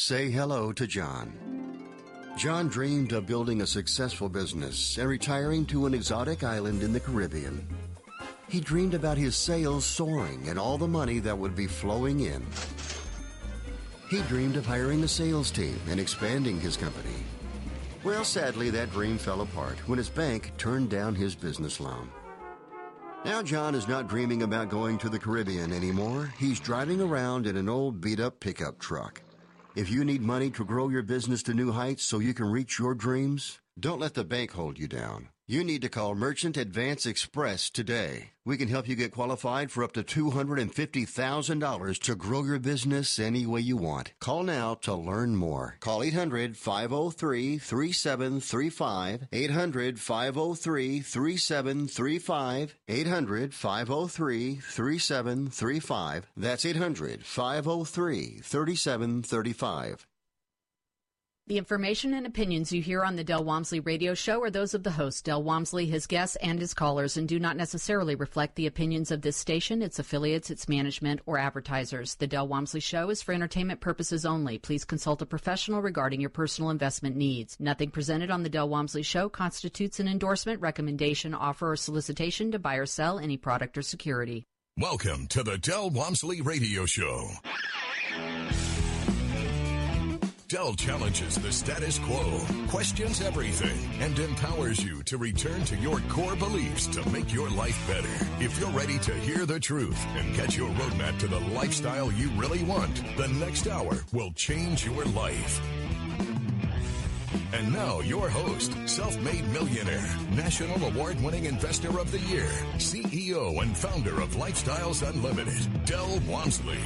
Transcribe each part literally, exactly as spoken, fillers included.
Say hello to John. John dreamed of building a successful business and retiring to an exotic island in the Caribbean. He dreamed about his sales soaring and all the money that would be flowing in. He dreamed of hiring a sales team and expanding his company. Well, sadly, that dream fell apart when his bank turned down his business loan. Now John is not dreaming about going to the Caribbean anymore. He's driving around in an old beat-up pickup truck. If you need money to grow your business to new heights so you can reach your dreams, don't let the bank hold you down. You need to call Merchant Advance Express today. We can help you get qualified for up to two hundred fifty thousand dollars to grow your business any way you want. Call now to learn more. Call eight hundred, five oh three, three seven three five, eight hundred, five oh three, three seven three five, eight hundred, five oh three, three seven three five. That's eight hundred, five oh three, three seven three five. The information and opinions you hear on the Del Walmsley radio show are those of the host, Del Walmsley, his guests, and his callers, and do not necessarily reflect the opinions of this station, its affiliates, its management, or advertisers. The Del Walmsley show is for entertainment purposes only. Please consult a professional regarding your personal investment needs. Nothing presented on the Del Walmsley show constitutes an endorsement, recommendation, offer, or solicitation to buy or sell any product or security. Welcome to the Del Walmsley radio show. Del challenges the status quo, questions everything, and empowers you to return to your core beliefs to make your life better. If you're ready to hear the truth and get your roadmap to the lifestyle you really want, the next hour will change your life. And now your host, self-made millionaire, national award-winning investor of the year, C E O and founder of Lifestyles Unlimited, Del Walmsley.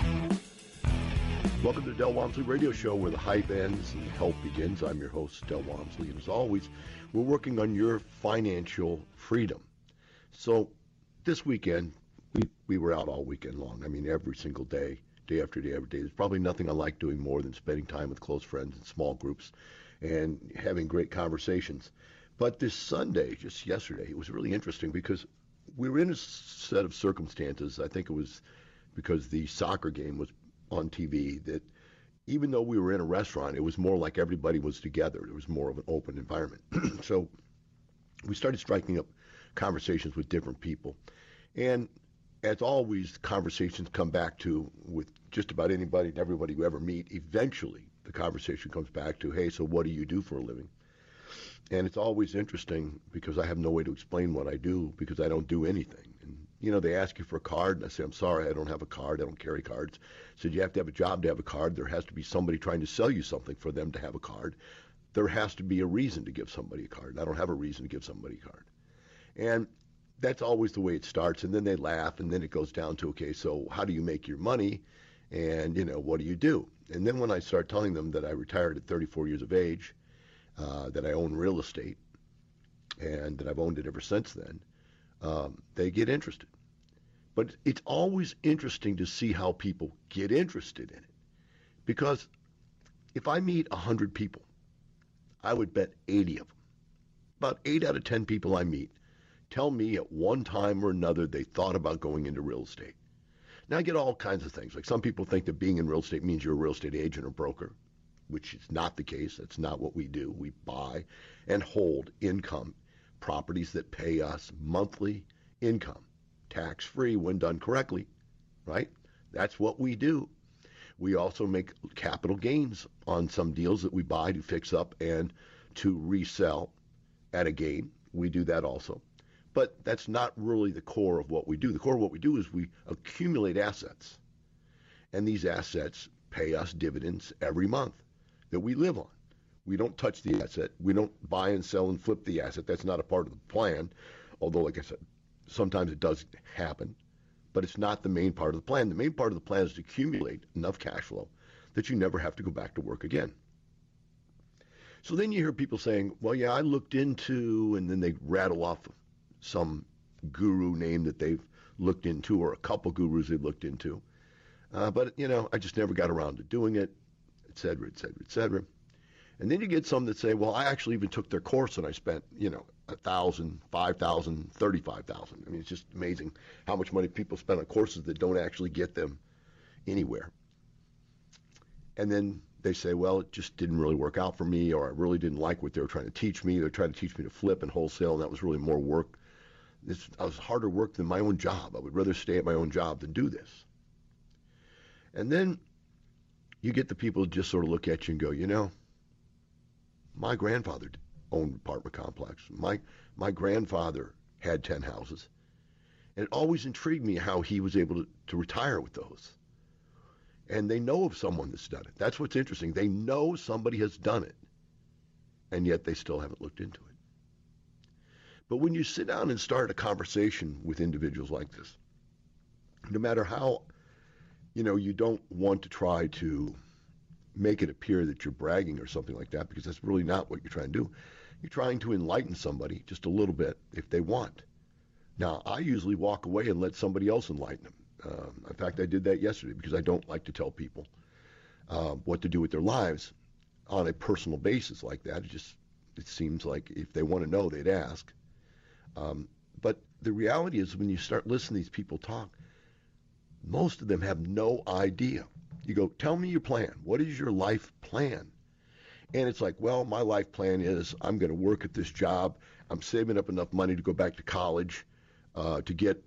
Welcome to the Del Walmsley Radio Show, where the hype ends and help begins. I'm your host, Del Walmsley, and as always, we're working on your financial freedom. So this weekend, we, we were out all weekend long. I mean, every single day, day after day, every day. There's probably nothing I like doing more than spending time with close friends in small groups and having great conversations. But this Sunday, just yesterday, it was really interesting because we were in a set of circumstances. I think it was because the soccer game was on T V, that even though we were in a restaurant, it was more like everybody was together. It was more of an open environment. So we started striking up conversations with different people. And as always, conversations come back to, with just about anybody and everybody you ever meet, eventually the conversation comes back to, hey, so what do you do for a living? And it's always interesting because I have no way to explain what I do because I don't do anything. And, you know, they ask you for a card, and I say, I'm sorry, I don't have a card. I don't carry cards. So you have to have a job to have a card. There has to be somebody trying to sell you something for them to have a card. There has to be a reason to give somebody a card. I don't have a reason to give somebody a card. And that's always the way it starts. And then they laugh, and then it goes down to, okay, so how do you make your money? And, you know, what do you do? And then when I start telling them that I retired at thirty-four years of age, Uh, that I own real estate, and that I've owned it ever since then, um, they get interested. But it's always interesting to see how people get interested in it. Because if I meet one hundred people, I would bet eighty of them, about eight out of ten people I meet, tell me at one time or another they thought about going into real estate. Now I get all kinds of things. Like some people think that being in real estate means you're a real estate agent or broker, which is not the case. That's not what we do. We buy and hold income properties that pay us monthly income, tax-free when done correctly, right? That's what we do. We also make capital gains on some deals that we buy to fix up and to resell at a gain. We do that also. But that's not really the core of what we do. The core of what we do is we accumulate assets, and these assets pay us dividends every month that we live on. We don't touch the asset. We don't buy and sell and flip the asset. That's not a part of the plan, although, like I said, sometimes it does happen, but it's not the main part of the plan. The main part of the plan is to accumulate enough cash flow that you never have to go back to work again. So then you hear people saying, well, yeah, I looked into, and then they rattle off some guru name that they've looked into, or a couple gurus they've looked into. Uh, but, you know, I just never got around to doing it, et cetera, et cetera, et cetera. And then you get some that say, well, I actually even took their course and I spent, you know, a thousand, five thousand, thirty-five thousand. I mean, it's just amazing how much money people spend on courses that don't actually get them anywhere. And then they say, well, it just didn't really work out for me, or I really didn't like what they were trying to teach me. They're trying to teach me to flip and wholesale, and that was really more work. This I was harder work than my own job. I would rather stay at my own job than do this. And then you get the people who just sort of look at you and go, you know, my grandfather owned an apartment complex. My my grandfather had ten houses. And it always intrigued me how he was able to, to retire with those. And they know of someone that's done it. That's what's interesting. They know somebody has done it, and yet they still haven't looked into it. But when you sit down and start a conversation with individuals like this, no matter how, you know, you don't want to try to make it appear that you're bragging or something like that, because that's really not what you're trying to do. You're trying to enlighten somebody just a little bit if they want. Now, I usually walk away and let somebody else enlighten them. Um, in fact, I did that yesterday because I don't like to tell people uh, what to do with their lives on a personal basis like that. It just it seems like if they want to know, they'd ask. Um, but the reality is when you start listening to these people talk, most of them have no idea. You go, tell me your plan. What is your life plan? And it's like, well, my life plan is I'm going to work at this job. I'm saving up enough money to go back to college uh, to get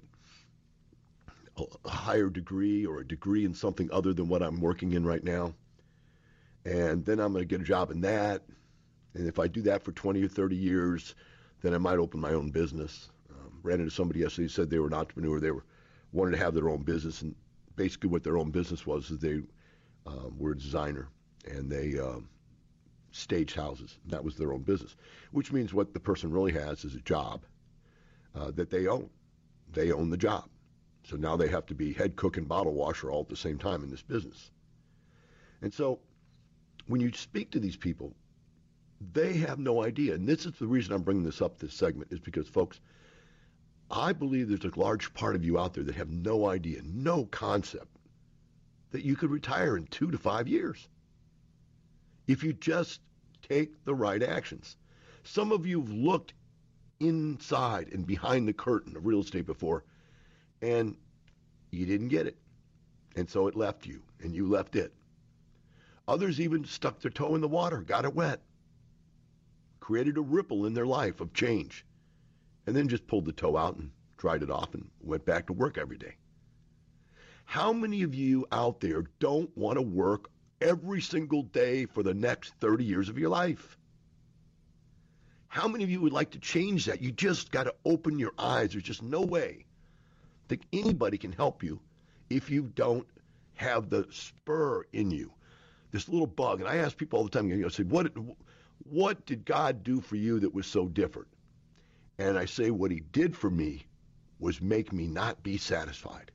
a higher degree or a degree in something other than what I'm working in right now. And then I'm going to get a job in that. And if I do that for twenty or thirty years, then I might open my own business. Um, ran into somebody yesterday who said they were an entrepreneur. They were wanted to have their own business. And basically what their own business was is they um, were a designer, and they um, staged houses. That was their own business, which means what the person really has is a job uh, that they own. They own the job. So now they have to be head cook and bottle washer all at the same time in this business. And so when you speak to these people, they have no idea. And this is the reason I'm bringing this up, this segment, is because, folks, I believe there's a large part of you out there that have no idea, no concept that you could retire in two to five years if you just take the right actions. Some of you have looked inside and behind the curtain of real estate before, and you didn't get it. And so it left you, and you left it. Others even stuck their toe in the water, got it wet, created a ripple in their life of change, and then just pulled the toe out and dried it off and went back to work every day. How many of you out there don't want to work every single day for the next thirty years of your life? How many of you would like to change that? You just got to open your eyes. There's just no way that anybody can help you if you don't have the spur in you, this little bug. And I ask people all the time, you know, I say, what, what did God do for you that was so different? And I say, what he did for me was make me not be satisfied.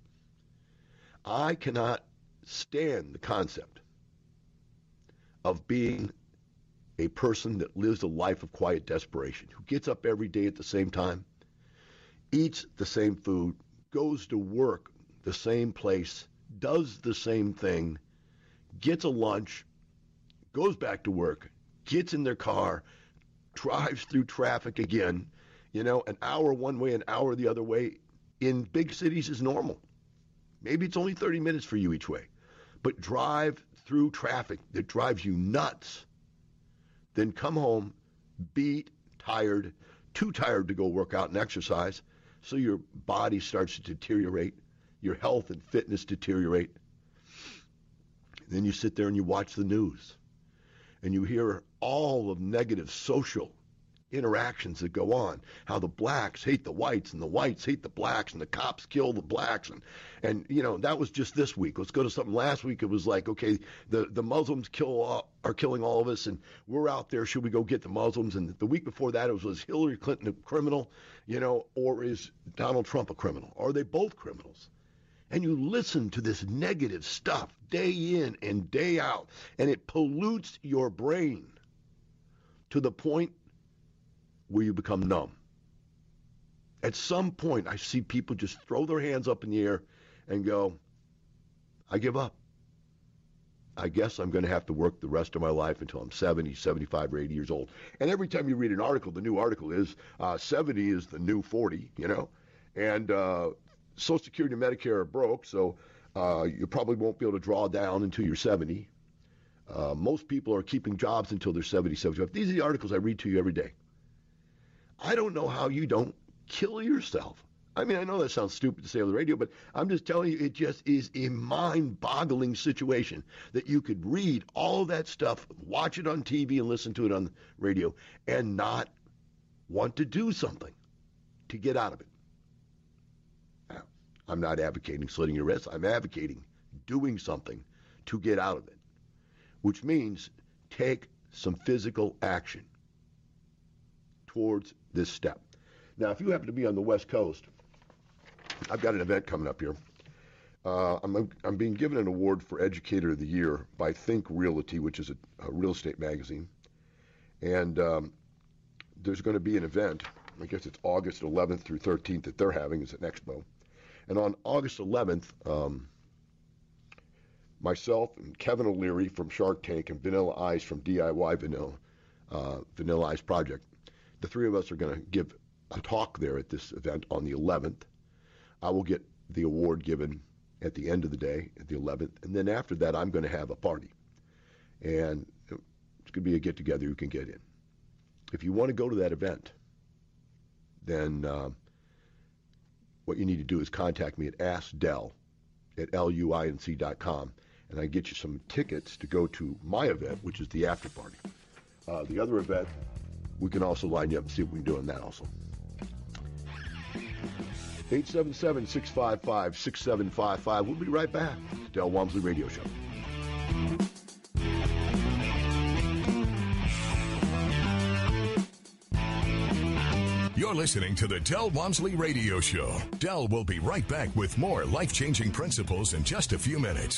I cannot stand the concept of being a person that lives a life of quiet desperation, who gets up every day at the same time, eats the same food, goes to work the same place, does the same thing, gets a lunch, goes back to work, gets in their car, drives through traffic again. You know, an hour one way, an hour the other way in big cities is normal. Maybe it's only thirty minutes for you each way. But drive through traffic that drives you nuts. Then come home, beat, tired, too tired to go work out and exercise, so your body starts to deteriorate, your health and fitness deteriorate. Then you sit there and you watch the news, and you hear all of negative social interactions that go on, how the blacks hate the whites and the whites hate the blacks and the cops kill the blacks. And, and you know, that was just this week. Let's go to something last week. It was like, okay, the, the Muslims kill all, are killing all of us, and we're out there. Should we go get the Muslims? And the week before that, it was, was Hillary Clinton a criminal, you know, or is Donald Trump a criminal? Are they both criminals? And you listen to this negative stuff day in and day out, and it pollutes your brain to the point where you become numb. At some point, I see people just throw their hands up in the air and go, I give up. I guess I'm going to have to work the rest of my life until I'm seventy, seventy-five, or eighty years old. And every time you read an article, the new article is uh, seventy is the new forty, you know, and uh, Social Security and Medicare are broke, so uh, you probably won't be able to draw down until you're seventy. Uh, most people are keeping jobs until they're seventy, seventy-five. These are the articles I read to you every day. I don't know how you don't kill yourself. I mean, I know that sounds stupid to say on the radio, but I'm just telling you, it just is a mind-boggling situation that you could read all of that stuff, watch it on T V and listen to it on the radio, and not want to do something to get out of it. Now, I'm not advocating slitting your wrists. I'm advocating doing something to get out of it, which means take some physical action towards this step. Now, if you happen to be on the West Coast, I've got an event coming up here. Uh, I'm, I'm being given an award for Educator of the Year by Think Realty, which is a, a real estate magazine. And um, there's going to be an event, I guess it's August eleventh through thirteenth that they're having. It's an expo. And on August eleventh, um, myself and Kevin O'Leary from Shark Tank and Vanilla Ice from D I Y Vanilla, uh, Vanilla Ice Project, the three of us are going to give a talk there at this event on the eleventh. I will get the award given at the end of the day, at the eleventh, and then after that, I'm going to have a party. And it's going to be a get-together you can get in. If you want to go to that event, then uh, what you need to do is contact me at askdell at luinc dot com, and I get you some tickets to go to my event, which is the after party. Uh, the other event, we can also line you up and see what we can do on that also. eight seven seven, six five five, six seven five five. We'll be right back. Del Walmsley Radio Show. You're listening to the Del Walmsley Radio Show. Del will be right back with more life-changing principles in just a few minutes.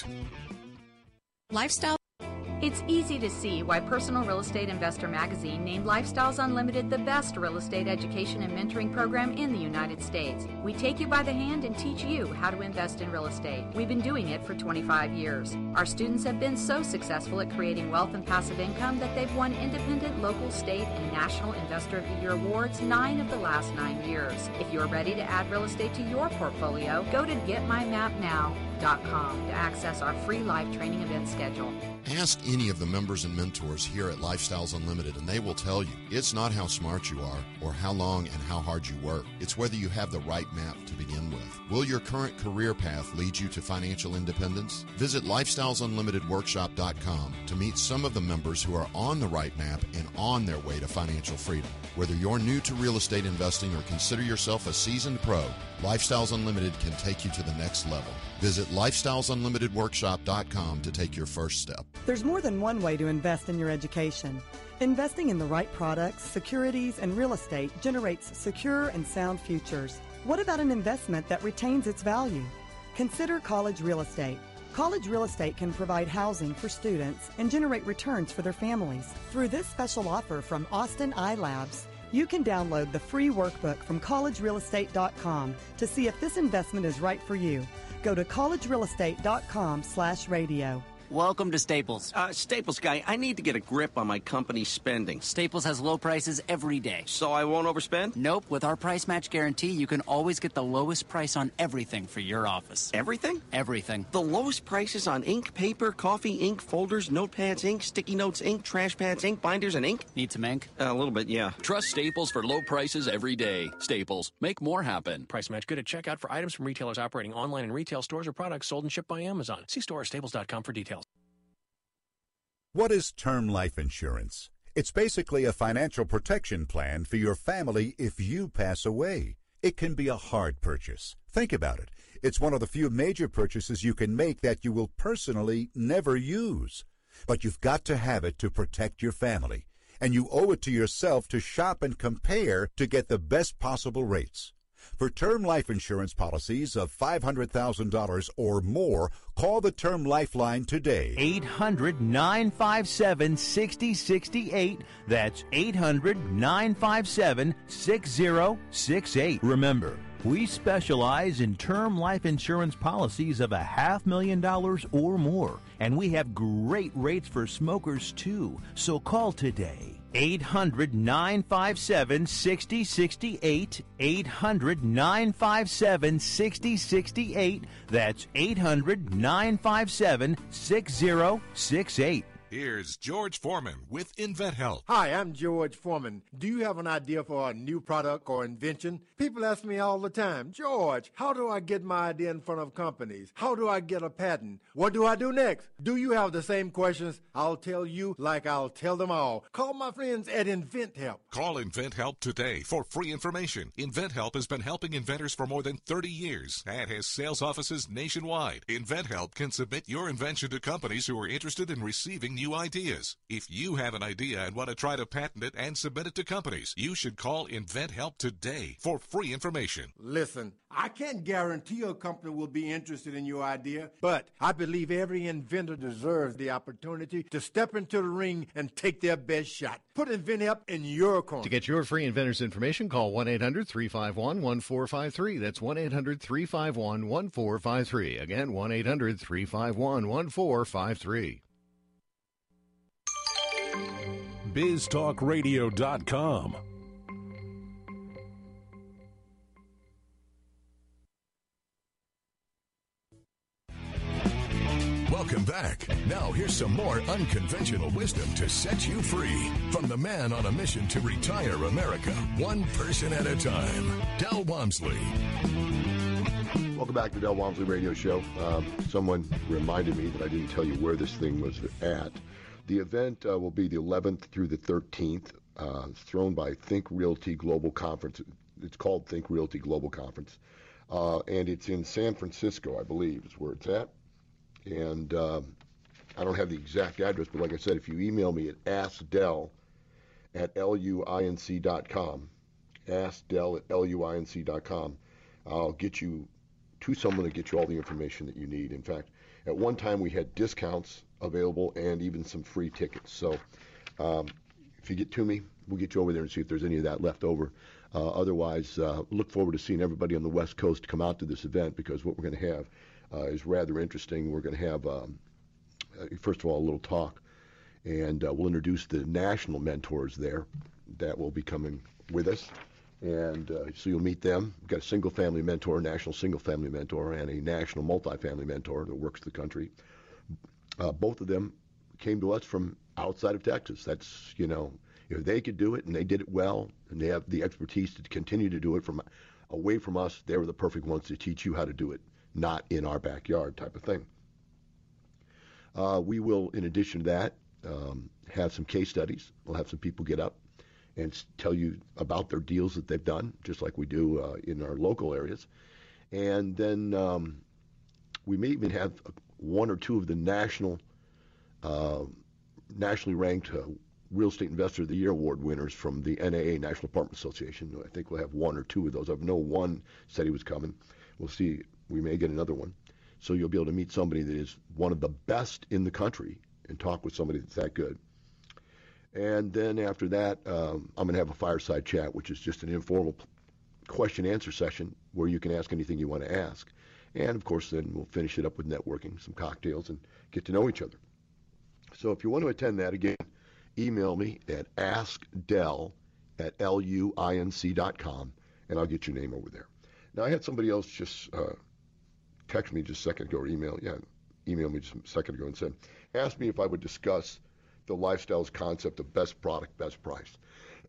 Lifestyle. It's easy to see why Personal Real Estate Investor Magazine named Lifestyles Unlimited the best real estate education and mentoring program in the United States. We take you by the hand and teach you how to invest in real estate. We've been doing it for twenty-five years. Our students have been so successful at creating wealth and passive income that they've won independent, local, state, and national Investor of the Year awards nine of the last nine years. If you're ready to add real estate to your portfolio, go to get my map now dot com to access our free live training event schedule. Ask any of the members and mentors here at Lifestyles Unlimited and they will tell you it's not how smart you are or how long and how hard you work. It's whether you have the right map to begin with. Will your current career path lead you to financial independence? Visit lifestyles unlimited workshop dot com to meet some of the members who are on the right map and on their way to financial freedom. Whether you're new to real estate investing or consider yourself a seasoned pro, Lifestyles Unlimited can take you to the next level. Visit lifestyles unlimited workshop dot com to take your first step. There's more than one way to invest in your education. Investing in the right products, securities, and real estate generates secure and sound futures. What about an investment that retains its value? Consider college real estate. College real estate can provide housing for students and generate returns for their families. Through this special offer from Austin iLabs, you can download the free workbook from college real estate dot com to see if this investment is right for you. Go to college real estate dot com slash radio. Welcome to Staples. Uh, Staples guy, I need to get a grip on my company's spending. Staples has low prices every day. So I won't overspend? Nope. With our price match guarantee, you can always get the lowest price on everything for your office. Everything? Everything. The lowest prices on ink, paper, coffee, ink, folders, notepads, ink, sticky notes, ink, trash pads, ink, binders, and ink? Need some ink? Uh, a little bit, yeah. Trust Staples for low prices every day. Staples. Make more happen. Price match good at checkout for items from retailers operating online in retail stores or products sold and shipped by Amazon. See store or staples dot com for details. What is term life insurance? It's basically a financial protection plan for your family if you pass away. It can be a hard purchase. Think about it. It's one of the few major purchases you can make that you will personally never use. But you've got to have it to protect your family. And you owe it to yourself to shop and compare to get the best possible rates. For term life insurance policies of five hundred thousand dollars or more, call the Term Lifeline today. eight hundred, nine five seven, six zero six eight. That's eight hundred, nine five seven, six zero six eight. Remember, we specialize in term life insurance policies of a half million dollars or more, and we have great rates for smokers too. So call today. eight hundred, nine five seven, six zero six eight. eight hundred, nine five seven, six zero six eight. That's eight hundred, nine five seven, six zero six eight. Here's George Foreman with InventHelp. Hi, I'm George Foreman. Do you have an idea for a new product or invention? People ask me all the time, George, how do I get my idea in front of companies? How do I get a patent? What do I do next? Do you have the same questions? I'll tell you like I'll tell them all. Call my friends at InventHelp. Call InventHelp today for free information. InventHelp has been helping inventors for more than thirty years and has sales offices nationwide. InventHelp can submit your invention to companies who are interested in receiving new ideas. If you have an idea and want to try to patent it and submit it to companies, you should call InventHelp today for free information. Listen, I can't guarantee a company will be interested in your idea, but I believe every inventor deserves the opportunity to step into the ring and take their best shot. Put InventHelp in your corner. To get your free inventor's information, call one eight hundred three five one one four five three. That's one eight hundred three five one one four five three. Again, one eight hundred three five one one four five three. biz talk radio dot com. Welcome back. Now here's some more unconventional wisdom to set you free from the man on a mission to retire America, one person at a time, Del Walmsley. Welcome back to the Del Walmsley Radio Show. Um, someone reminded me that I didn't tell you where this thing was at. The event uh, will be the eleventh through the thirteenth. Uh, it's thrown by Think Realty Global Conference. It's called Think Realty Global Conference. Uh, and it's in San Francisco, I believe, is where it's at. And um, I don't have the exact address, but like I said, if you email me at askdell at luinc dot com, askdell at luinc dot com, I'll get you to someone to get you all the information that you need. In fact, at one time we had discounts available and even some free tickets. So um, if you get to me, we'll get you over there and see if there's any of that left over. Uh, otherwise, uh, look forward to seeing everybody on the West Coast come out to this event, because what we're going to have uh, is rather interesting. We're going to have, um, uh, first of all, a little talk, and uh, we'll introduce the national mentors there that will be coming with us. And uh, so you'll meet them. We've got a single-family mentor, national single-family mentor, and a national multifamily mentor that works the country. Uh, both of them came to us from outside of Texas. That's, you know, if they could do it and they did it well and they have the expertise to continue to do it from away from us, they were the perfect ones to teach you how to do it, not in our backyard type of thing. Uh, we will, in addition to that, um, have some case studies. We'll have some people get up and tell you about their deals that they've done, just like we do uh, in our local areas. And then um, we may even have one or two of the national, uh, nationally ranked uh, Real Estate Investor of the Year Award winners from the N A A, National Apartment Association. I think we'll have one or two of those. I know one said he was coming. We'll see. We may get another one. So you'll be able to meet somebody that is one of the best in the country and talk with somebody that's that good. And then after that, um, I'm going to have a fireside chat, which is just an informal question-answer session where you can ask anything you want to ask. And, of course, then we'll finish it up with networking, some cocktails, and get to know each other. So if you want to attend that, again, email me at askdell at luinc dot com, and I'll get your name over there. Now, I had somebody else just uh, text me just a second ago, or email, yeah, email me just a second ago and said, asked me if I would discuss the Lifestyles concept of best product, best price.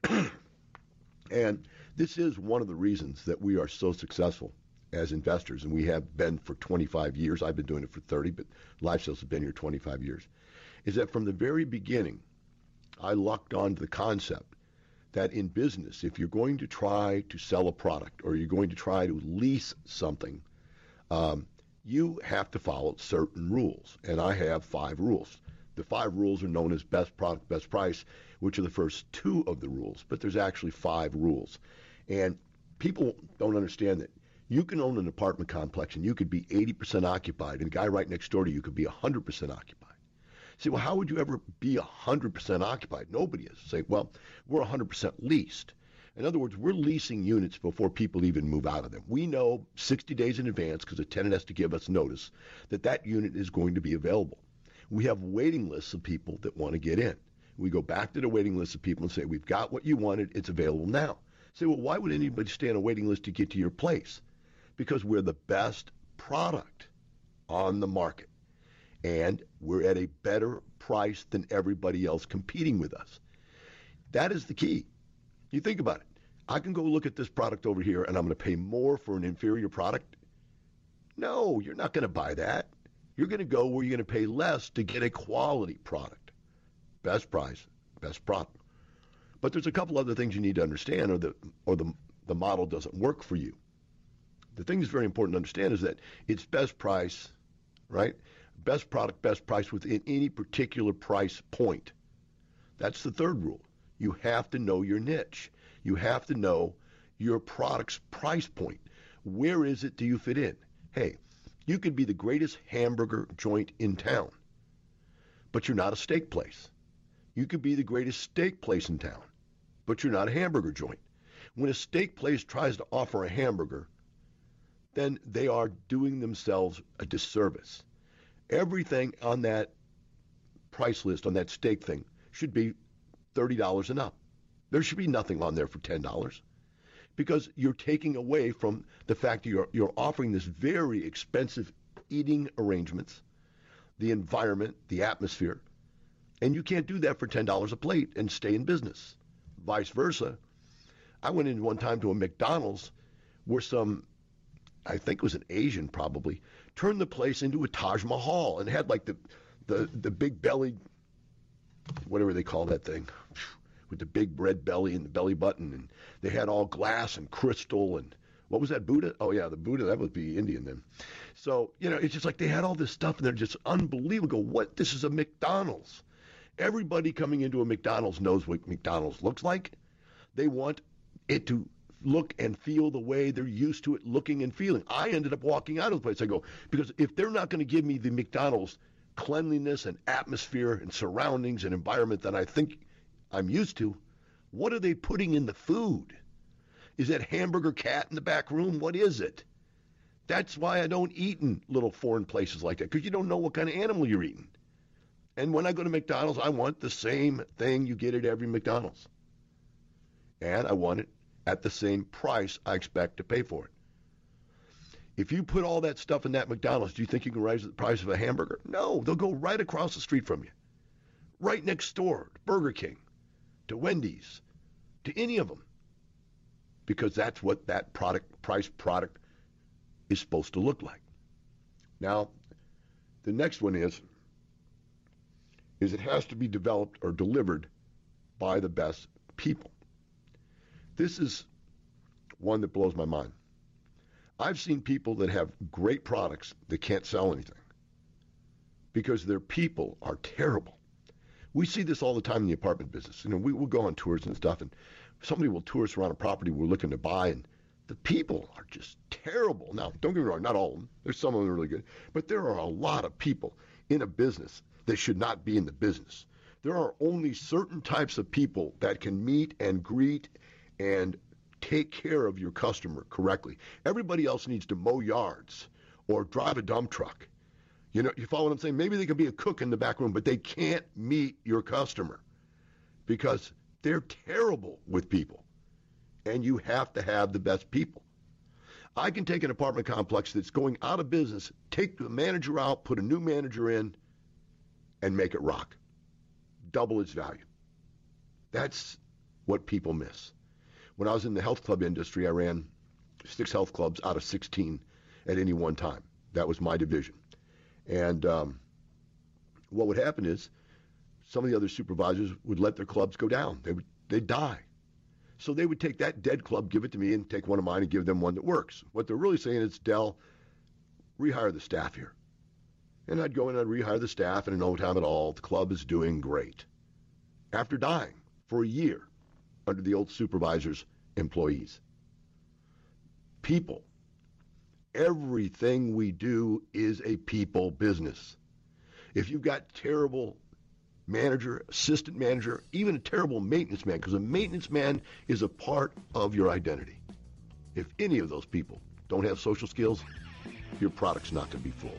And this is one of the reasons that we are so successful as investors, and we have been for twenty-five years. I've been doing it for thirty, but Lifestyles has been here twenty-five years, is that from the very beginning, I lucked onto the concept that in business, if you're going to try to sell a product or you're going to try to lease something, um, you have to follow certain rules. And I have five rules. The five rules are known as best product, best price, which are the first two of the rules. But there's actually five rules. And people don't understand that. You can own an apartment complex and you could be eighty percent occupied, and the guy right next door to you could be one hundred percent occupied. See, well, how would you ever be one hundred percent occupied? Nobody is. Say, well, we're one hundred percent leased. In other words, we're leasing units before people even move out of them. We know sixty days in advance, because the tenant has to give us notice, that that unit is going to be available. We have waiting lists of people that want to get in. We go back to the waiting list of people and say, we've got what you wanted, it's available now. Say, well, why would anybody stay on a waiting list to get to your place? Because we're the best product on the market. and we're at a better price than everybody else competing with us. That is the key. You think about it. I can go look at this product over here, and I'm going to pay more for an inferior product. No, you're not going to buy that. You're going to go where you're going to pay less to get a quality product. Best price, best product. But there's a couple other things you need to understand, or the or the the model doesn't work for you. The thing that's very important to understand is that it's best price, right? Best product, best price within any particular price point. That's the third rule. You have to know your niche. You have to know your product's price point. Where is it do you fit in? Hey, you could be the greatest hamburger joint in town, but you're not a steak place. You could be the greatest steak place in town, but you're not a hamburger joint. When a steak place tries to offer a hamburger, then they are doing themselves a disservice. Everything on that price list, on that steak thing, should be thirty dollars and up. There should be nothing on there for ten dollars, because you're taking away from the fact that you're, you're offering this very expensive eating arrangements, the environment, the atmosphere, and you can't do that for ten dollars a plate and stay in business. Vice versa. I went in one time to a McDonald's where some, I think it was an Asian probably, turned the place into a Taj Mahal and had like the the, the big belly, whatever they call that thing, with the big red belly and the belly button, and they had all glass and crystal and what was that, Buddha? Oh yeah, the Buddha, that would be Indian then. So, you know, it's just like they had all this stuff and they're just unbelievable. What? This is a McDonald's. Everybody coming into a McDonald's knows what McDonald's looks like. They want it to look and feel the way they're used to it looking and feeling. I ended up walking out of the place. I go, because if they're not going to give me the McDonald's cleanliness and atmosphere and surroundings and environment that I think I'm used to, what are they putting in the food? Is that hamburger cat in the back room? What is it? That's why I don't eat in little foreign places like that, because you don't know what kind of animal you're eating. And when I go to McDonald's, I want the same thing you get at every McDonald's. And I want it at the same price I expect to pay for it. If you put all that stuff in that McDonald's, do you think you can raise the price of a hamburger? No, they'll go right across the street from you. Right next door to Burger King, to Wendy's, to any of them. Because that's what that product, price product is supposed to look like. Now, the next one is, is it has to be developed or delivered by the best people. This is one that blows my mind. I've seen people that have great products that can't sell anything because their people are terrible. We see this all the time in the apartment business. You know, we will go on tours and stuff, and somebody will tour us around a property we're looking to buy, and the people are just terrible. Now, don't get me wrong, not all of them. There's some of them really good. But there are a lot of people in a business that should not be in the business. There are only certain types of people that can meet and greet and take care of your customer correctly. Everybody else needs to mow yards or drive a dump truck. You know, you follow what I'm saying? Maybe they could be a cook in the back room, but they can't meet your customer because they're terrible with people. And you have to have the best people. I can take an apartment complex that's going out of business, take the manager out, put a new manager in, and make it rock. Double its value. That's what people miss. When I was in the health club industry, I ran six health clubs out of sixteen at any one time. That was my division. And um, what would happen is some of the other supervisors would let their clubs go down. They would, they'd die. So they would take that dead club, give it to me, and take one of mine and give them one that works. What they're really saying is, Del, rehire the staff here. And I'd go in and I'd rehire the staff, and in no time at all, the club is doing great. After dying for a year under the old supervisor's employees. People. Everything we do is a people business. If you've got terrible manager, assistant manager, even a terrible maintenance man, because a maintenance man is a part of your identity. If any of those people don't have social skills, your product's not going to be full.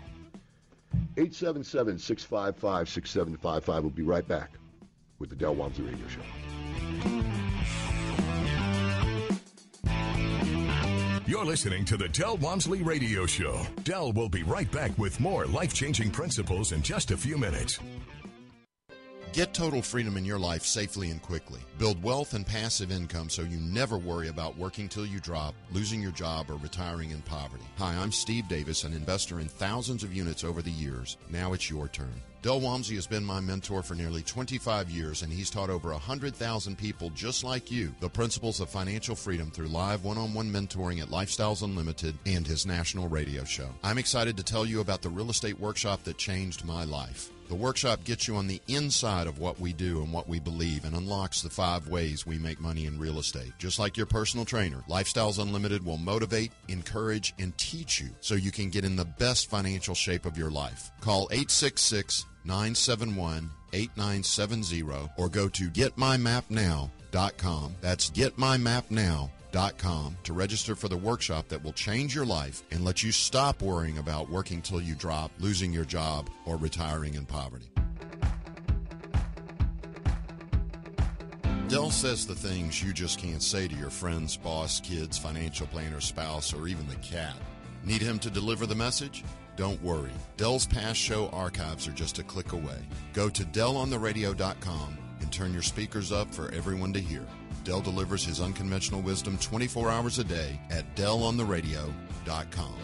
eight seven seven, six five five, six seven five five. We'll be right back with the Del Walmsley Radio Show. You're listening to the Del Walmsley Radio Show. Del will be right back with more life-changing principles in just a few minutes. Get total freedom in your life safely and quickly. Build wealth and passive income so you never worry about working till you drop, losing your job, or retiring in poverty. Hi, I'm Steve Davis, an investor in thousands of units over the years. Now it's your turn. Del Walmsley has been my mentor for nearly twenty-five years, and he's taught over one hundred thousand people just like you the principles of financial freedom through live one-on-one mentoring at Lifestyles Unlimited and his national radio show. I'm excited to tell you about the real estate workshop that changed my life. The workshop gets you on the inside of what we do and what we believe and unlocks the five ways we make money in real estate. Just like your personal trainer, Lifestyles Unlimited will motivate, encourage, and teach you so you can get in the best financial shape of your life. Call eight six six, nine seven one, eight nine seven zero or go to get my map now dot com. That's get my map now dot com to register for the workshop that will change your life and let you stop worrying about working till you drop, losing your job, or retiring in poverty. Del says the things you just can't say to your friends, boss, kids, financial planner, spouse, or even the cat. Need him to deliver the message? Don't worry. Del's past show archives are just a click away. Go to del on the radio dot com and turn your speakers up for everyone to hear. Del delivers his unconventional wisdom twenty-four hours a day at del on the radio dot com.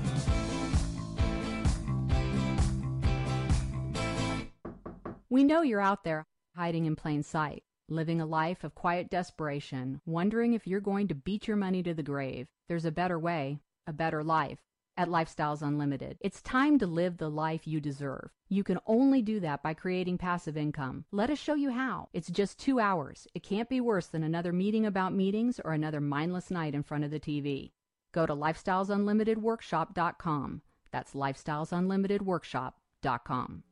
We know you're out there hiding in plain sight, living a life of quiet desperation, wondering if you're going to beat your money to the grave. There's a better way, a better life. At Lifestyles Unlimited, it's time to live the life you deserve. You can only do that by creating passive income. Let us show you how. It's just two hours. It can't be worse than another meeting about meetings or another mindless night in front of the T V. Go to lifestyles unlimited workshop dot com. That's lifestyles unlimited workshop dot com.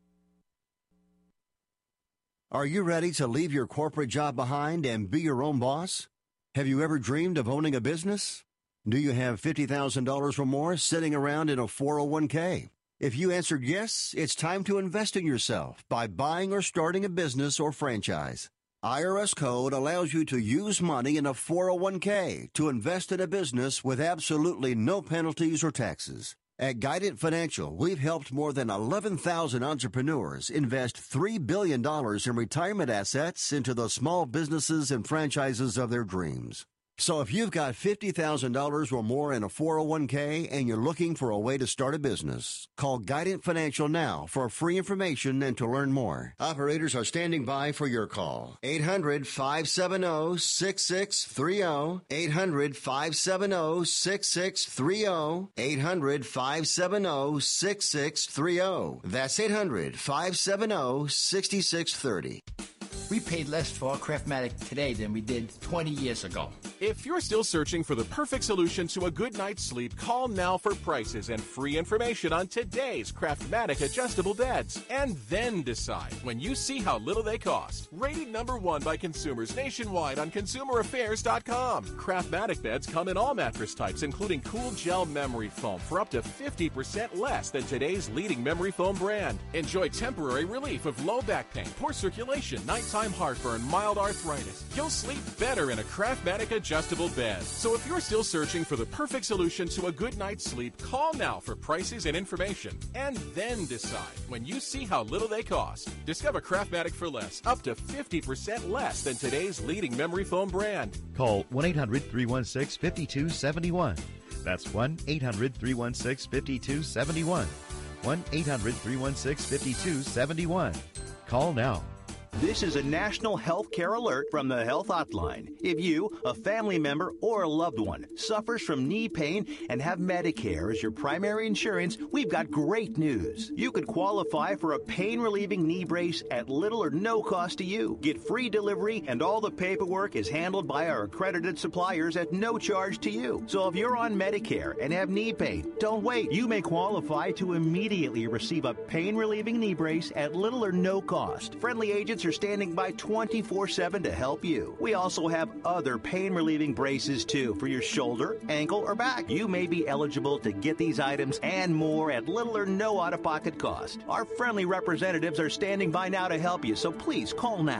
Are you ready to leave your corporate job behind and be your own boss? Have you ever dreamed of owning a business? Do you have fifty thousand dollars or more sitting around in a four oh one k? If you answered yes, it's time to invest in yourself by buying or starting a business or franchise. I R S code allows you to use money in a four oh one k to invest in a business with absolutely no penalties or taxes. At Guidant Financial, we've helped more than eleven thousand entrepreneurs invest three billion dollars in retirement assets into the small businesses and franchises of their dreams. So if you've got fifty thousand dollars or more in a four oh one k and you're looking for a way to start a business, call Guidant Financial now for free information and to learn more. Operators are standing by for your call. eight hundred, five seven zero, six six three zero. eight hundred, five seven zero, six six three zero. eight hundred, five seven zero, six six three zero. That's eight hundred, five seven zero, six six three zero. We paid less for our Craftmatic today than we did twenty years ago. If you're still searching for the perfect solution to a good night's sleep, call now for prices and free information on today's Craftmatic adjustable beds. And then decide when you see how little they cost. Rated number one by consumers nationwide on consumer affairs dot com. Craftmatic beds come in all mattress types, including cool gel memory foam for up to fifty percent less than today's leading memory foam brand. Enjoy temporary relief of low back pain, poor circulation, nighttime heartburn, mild arthritis. You'll sleep better in a Craftmatic adjustable bed. So if you're still searching for the perfect solution to a good night's sleep, call now for prices and information. And then decide when you see how little they cost. Discover Craftmatic for less, up to fifty percent less than today's leading memory foam brand. Call one eight hundred, three one six, five two seven one. That's one eight hundred, three one six, five two seven one. one eight hundred, three one six, five two seven one. Call now. This is a national health care alert from the Health Hotline. If you, a family member, or a loved one suffers from knee pain and have Medicare as your primary insurance, we've got great news. You could qualify for a pain-relieving knee brace at little or no cost to you. Get free delivery, and all the paperwork is handled by our accredited suppliers at no charge to you. So if you're on Medicare and have knee pain, don't wait. You may qualify to immediately receive a pain-relieving knee brace at little or no cost. Friendly agents are standing by twenty-four seven to help you. We also have other pain-relieving braces, too, for your shoulder, ankle, or back. You may be eligible to get these items and more at little or no out-of-pocket cost. Our friendly representatives are standing by now to help you, so please call now.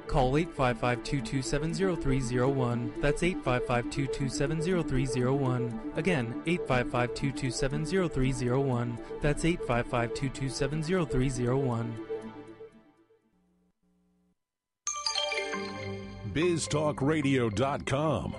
Call eight five five, two two seven, zero three zero one. That's eight five five, two two seven, zero three zero one. Again, eight five five, two two seven, zero three zero one. That's eight five five, two two seven, zero three zero one. biz talk radio dot com.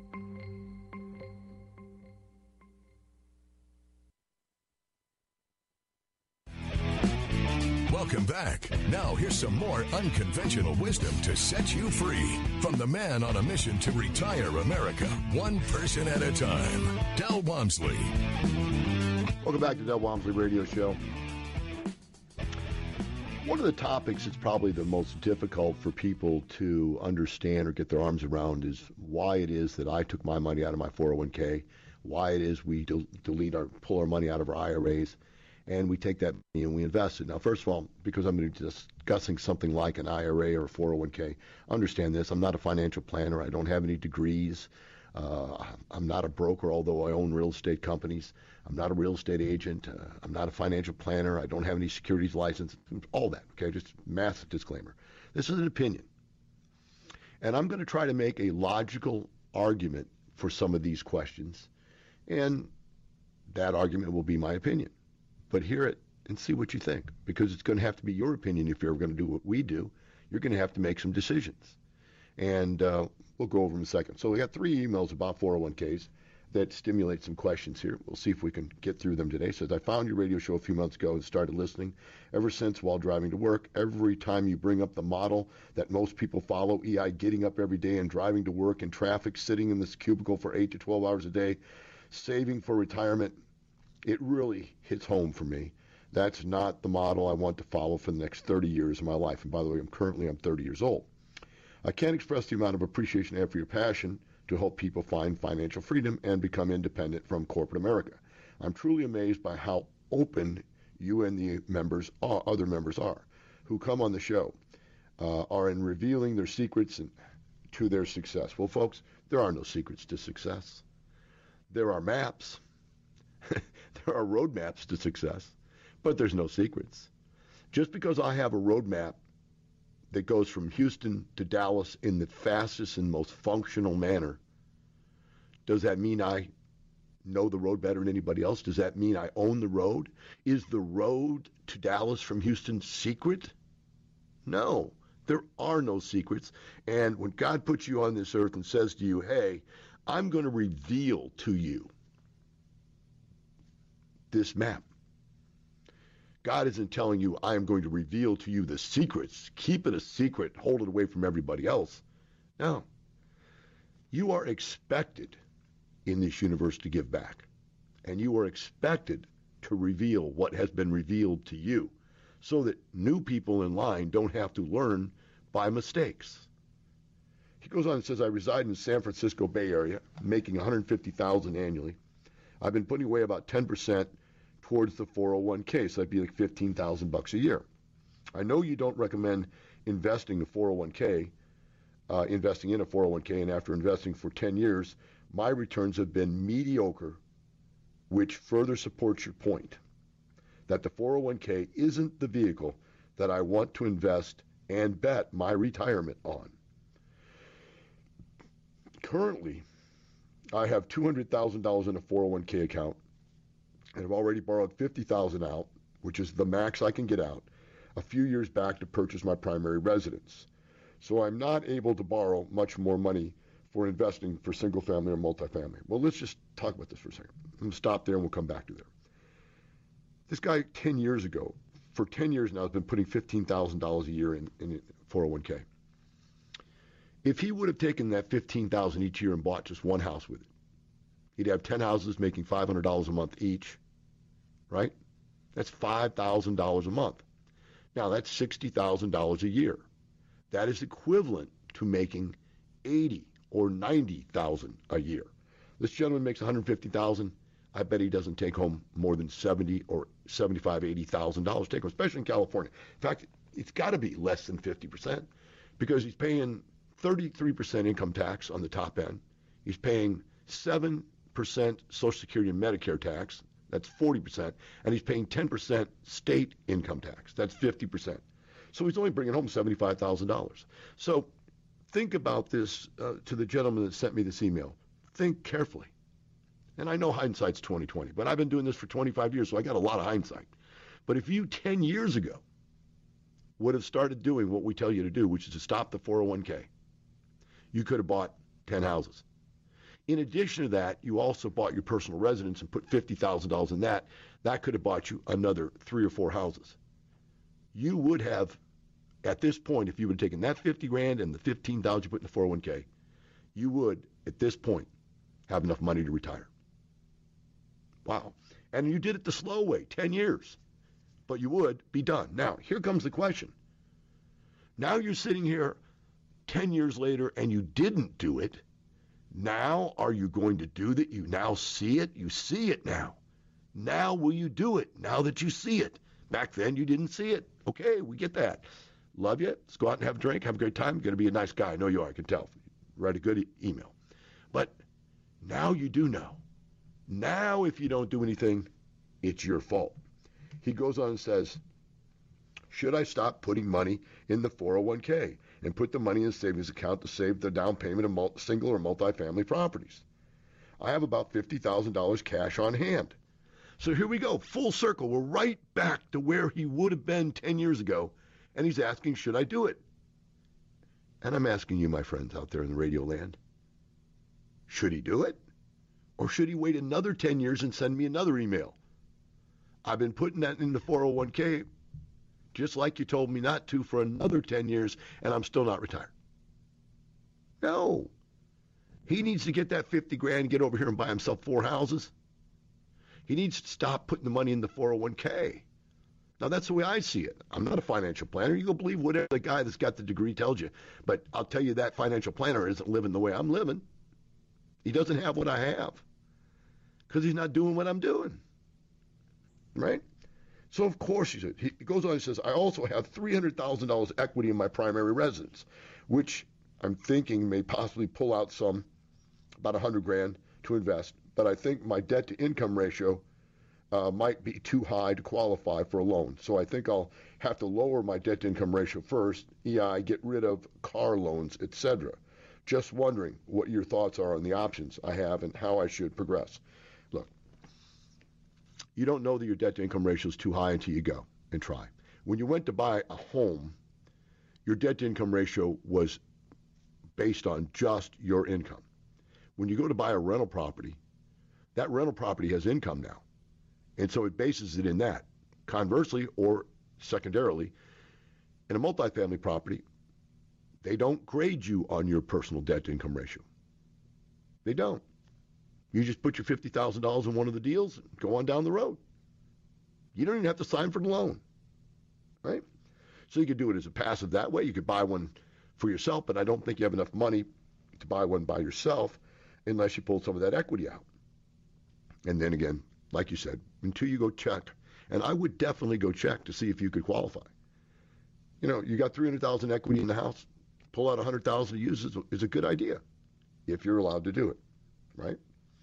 Welcome back. Now here's some more unconventional wisdom to set you free from the man on a mission to retire America, one person at a time, Del Walmsley. Welcome back to Del Walmsley Radio Show. One of the topics that's probably the most difficult for people to understand or get their arms around is why it is that I took my money out of my four oh one k, why it is we del- delete our, pull our money out of our I R As, and we take that money and we invest it. Now, first of all, because I'm going to be discussing something like an I R A or a four oh one k, understand this. I'm not a financial planner. I don't have any degrees. Uh, I'm not a broker, although I own real estate companies. I'm not a real estate agent. Uh, I'm not a financial planner. I don't have any securities license. All that, okay? Just massive disclaimer. This is an opinion. And I'm going to try to make a logical argument for some of these questions. And that argument will be my opinion. But hear it and see what you think, because it's going to have to be your opinion if you're ever going to do what we do. You're going to have to make some decisions. And uh, we'll go over them in a second. So we got three emails about four oh one k's that stimulate some questions here. We'll see if we can get through them today. It says, I found your radio show a few months ago and started listening ever since while driving to work. Every time you bring up the model that most people follow, E I getting up every day and driving to work in traffic, sitting in this cubicle for eight to twelve hours a day, saving for retirement, it really hits home for me. That's not the model I want to follow for the next thirty years of my life. And by the way, I'm currently I'm thirty years old. I can't express the amount of appreciation I have for your passion to help people find financial freedom and become independent from corporate America. I'm truly amazed by how open you and the members, are, other members are, who come on the show, uh, are in revealing their secrets and, to their success. Well, folks, there are no secrets to success. There are maps. There are roadmaps to success, but there's no secrets. Just because I have a roadmap that goes from Houston to Dallas in the fastest and most functional manner, does that mean I know the road better than anybody else? Does that mean I own the road? Is the road to Dallas from Houston secret? No, there are no secrets. And when God puts you on this earth and says to you, hey, I'm going to reveal to you this map, God isn't telling you, I am going to reveal to you the secrets. Keep it a secret. Hold it away from everybody else. No. You are expected in this universe to give back. And you are expected to reveal what has been revealed to you so that new people in line don't have to learn by mistakes. He goes on and says, I reside in the San Francisco Bay Area, making one hundred fifty thousand dollars annually. I've been putting away about ten percent towards the four oh one k, so that'd be like fifteen thousand bucks a year. I know you don't recommend investing the four oh one k, uh, investing in a four oh one k, and after investing for ten years, my returns have been mediocre, which further supports your point that the four oh one k isn't the vehicle that I want to invest and bet my retirement on. Currently, I have two hundred thousand dollars in a four oh one k account, and I've already borrowed fifty thousand dollars out, which is the max I can get out, a few years back to purchase my primary residence. So I'm not able to borrow much more money for investing for single family or multifamily. Well, let's just talk about this for a second. I'm going to stop there and we'll come back to there. This guy ten years ago, for ten years now, has been putting fifteen thousand dollars a year in, in four oh one k. If he would have taken that fifteen thousand dollars each year and bought just one house with it, he'd have ten houses making five hundred dollars a month each, right? That's five thousand dollars a month. Now, that's sixty thousand dollars a year. That is equivalent to making eighty thousand dollars or ninety thousand dollars a year. This gentleman makes one hundred fifty thousand dollars. I bet he doesn't take home more than seventy thousand dollars or seventy-five thousand dollars, eighty thousand dollars take home, especially in California. In fact, it's got to be less than fifty percent because he's paying thirty-three percent income tax on the top end. He's paying seven percent Social Security and Medicare tax. That's forty percent. And he's paying ten percent state income tax. That's fifty percent. So he's only bringing home seventy-five thousand dollars. So think about this uh, to the gentleman that sent me this email. Think carefully. And I know hindsight's twenty twenty, but I've been doing this for twenty-five years, so I got a lot of hindsight. But if you ten years ago would have started doing what we tell you to do, which is to stop the four oh one k, you could have bought ten houses. In addition to that, you also bought your personal residence and put fifty thousand dollars in that. That could have bought you another three or four houses. You would have, at this point, if you would have taken that fifty grand and the fifteen thousand you put in the four oh one k, you would, at this point, have enough money to retire. Wow. And you did it the slow way, ten years. But you would be done. Now, here comes the question. Now you're sitting here ten years later and you didn't do it. Now are you going to do that? You now see it? You see it now. Now will you do it now that you see it? Back then you didn't see it. Okay, we get that. Love you. Let's go out and have a drink. Have a great time. You're going to be a nice guy. I know you are. I can tell. Write a good e- email. But now you do know. Now if you don't do anything, it's your fault. He goes on and says, should I stop putting money in the four oh one k and put the money in a savings account to save the down payment of multi- single or multifamily properties? I have about fifty thousand dollars cash on hand. So here we go, full circle. We're right back to where he would have been ten years ago, and he's asking, should I do it? And I'm asking you, my friends out there in the radio land, should he do it? Or should he wait another ten years and send me another email? I've been putting that in the four oh one k just like you told me not to for another ten years, and I'm still not retired. No. He needs to get that fifty grand and get over here and buy himself four houses. He needs to stop putting the money in the four oh one k. Now, that's the way I see it. I'm not a financial planner. You can believe whatever the guy that's got the degree tells you. But I'll tell you that financial planner isn't living the way I'm living. He doesn't have what I have because he's not doing what I'm doing. Right? So, of course, he, said, he goes on and says, I also have three hundred thousand dollars equity in my primary residence, which I'm thinking may possibly pull out some, about one hundred grand to invest. But I think my debt-to-income ratio uh, might be too high to qualify for a loan. So I think I'll have to lower my debt-to-income ratio first, E I, get rid of car loans, et cetera. Just wondering what your thoughts are on the options I have and how I should progress. Look, you don't know that your debt-to-income ratio is too high until you go and try. When you went to buy a home, your debt-to-income ratio was based on just your income. When you go to buy a rental property, that rental property has income now. And so it bases it in that. Conversely, or secondarily, in a multifamily property, they don't grade you on your personal debt-to-income ratio. They don't. You just put your fifty thousand dollars in one of the deals and go on down the road. You don't even have to sign for the loan, right? So you could do it as a passive that way. You could buy one for yourself, but I don't think you have enough money to buy one by yourself unless you pull some of that equity out. And then again, like you said, until you go check, and I would definitely go check to see if you could qualify. You know, you got three hundred thousand dollars equity in the house, pull out one hundred thousand dollars to use is a, is a good idea if you're allowed to do it, right?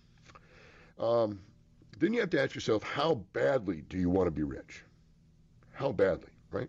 Um, then you have to ask yourself, how badly do you want to be rich? How badly, right?